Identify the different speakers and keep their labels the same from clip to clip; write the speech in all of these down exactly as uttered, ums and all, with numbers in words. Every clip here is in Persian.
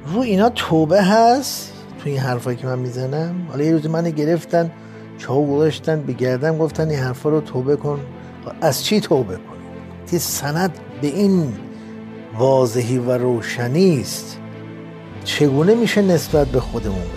Speaker 1: رو اینا توبه هست تو این حرفایی که من میزنم؟ حالا یه روز من گرفتن چاو گذاشتن به گردن گفتن این حرفا رو توبه کن. از چی توبه کن؟ تی سند به این واضحی و روشنی است، چگونه میشه نسبت به خودمون بدیم؟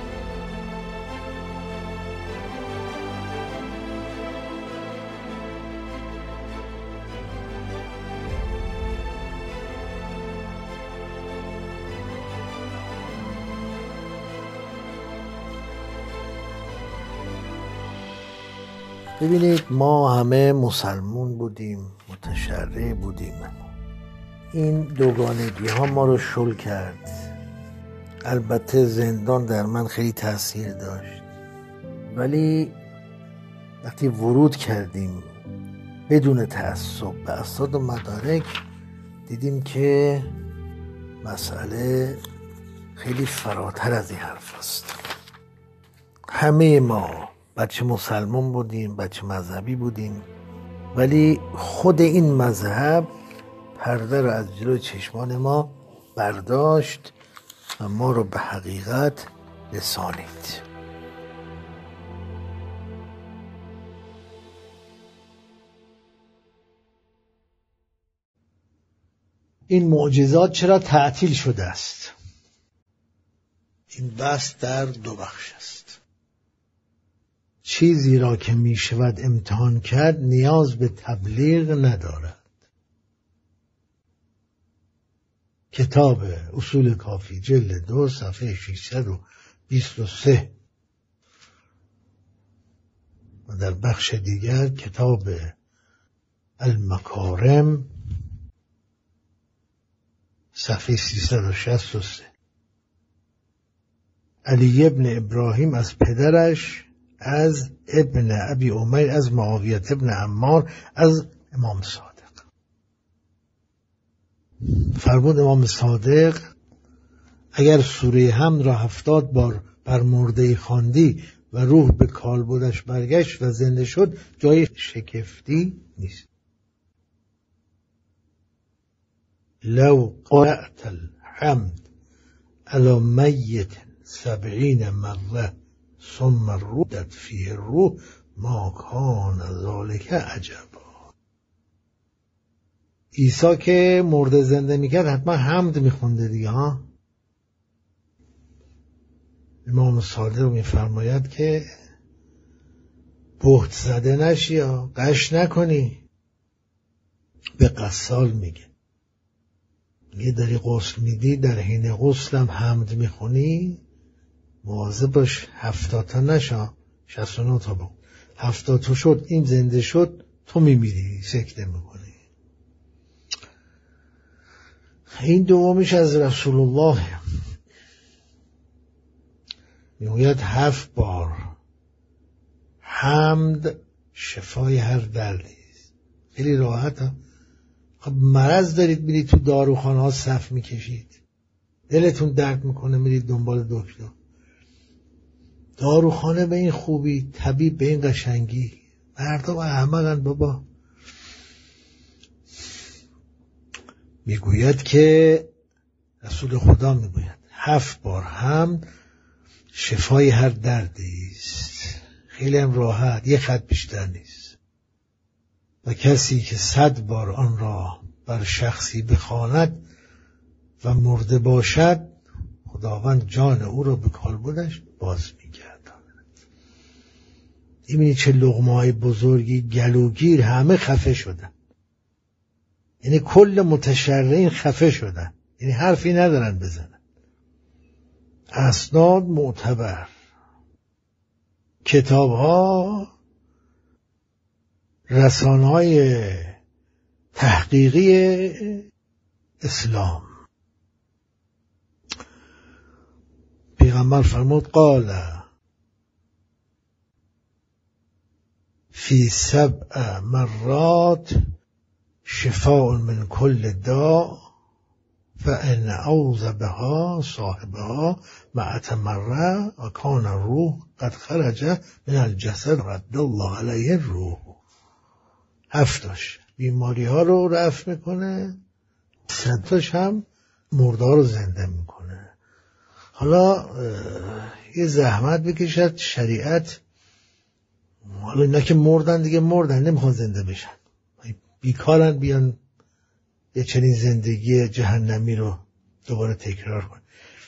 Speaker 1: ببینید ما همه مسلمون بودیم، متشرع بودیم. این دوگانگی ها ما رو شل کرد. البته زندان در من خیلی تاثیر داشت، ولی وقتی ورود کردیم بدون تعصب به اسناد و مدارک دیدیم که مسئله خیلی فراتر از این حرف است. همه ما بچه مسلمان بودیم، بچه مذهبی بودیم، ولی خود این مذهب پرده رو از جلوی چشمان ما برداشت و ما رو به حقیقت رسانید. این معجزات چرا تعطیل شده است؟ این بحث در دو بخش است. چیزی را که می شود امتحان کرد نیاز به تبلیغ ندارد. کتاب اصول کافی جلد دو صفحه ششصد و بیست و سه و در بخش دیگر کتاب المکارم صفحه سیصد و شصت و سه. علی ابن ابراهیم از پدرش، از ابن ابی امیر، از معاویه ابن عمار، از امام صادق. فرمود امام صادق اگر سوره حمد را هفتاد بار بر مرده خواندی و روح به کالبدش برگشت و زنده شد، جای شگفتی نیست. لو قرأت الحمد علی میت سبعین مره ثم ردت فیه الروح ما کان ذلک عجبا. عیسی که مرده زنده میکرد حتما حمد میخونده دیگه ها. امام صادق میفرماید که بهت زده نشی یا قش نکنی. به قصال میگه یه داری غسل میدی، در حین غسلم حمد میخونی، مواظب باش هفتاد تا نشا، شصت و نه تا با هفتاد تا شد، این زنده شد، تو میمیری، سکته میکنی. این دومیش از رسول الله میگوید هفت بار حمد شفای هر دردی است. خیلی راحته. خب مرض دارید میرید تو داروخانه ها صف میکشید، دلتون درد میکنه میرید دنبال دکتر. داروخانه به این خوبی، طبیب به این قشنگی. مردم احمقن بابا. میگوید که رسول خدا میگوید هفت بار حمد شفای هر دردی است. خیلی هم راحت، یه خط بیشتر نیست. و کسی که صد بار آن را بر شخصی بخواند و مرده باشد، خداوند جان او را به کالبدش باز میگرداند. می‌بینی چه لقمه‌های بزرگی گلوگیر همه خفه شدن. یعنی کل متشرعین خفه شدن، یعنی حرفی ندارن بزنن. اسناد معتبر، کتاب ها، رسانه های تحقیقی اسلام. پیغمبر فرمود قال فی سبع مرات شفاء من کل داء فان عوض بها صاحبها مئة مره و کان الروح قد خرج من الجسد رد الله علیه الروح. هفتاش بیماری ها رو رفع میکنه، صدتاش هم مرده ها رو زنده میکنه. حالا یه زحمت بکشد شریعت، حالا اینا که مردن دیگه مردن، نمیخوان زنده بشن، بیکارن بیان یه چنین زندگی جهنمی رو دوباره تکرار کن.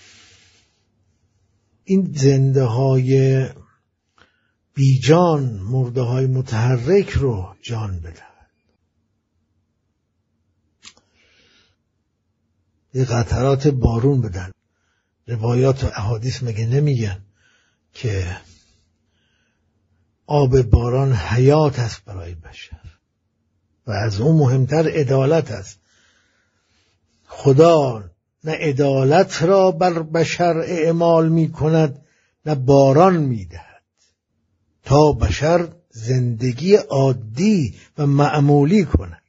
Speaker 1: این زنده های بیجان، مرده های متحرک رو جان بدن. یه قطرات بارون بدن. روایات و احادیث مگه نمیگن که آب باران حیات است برای بشر و از اون مهمتر عدالت است. خدا نه عدالت را بر بشر اعمال می کند نه باران می دهد تا بشر زندگی عادی و معمولی کند.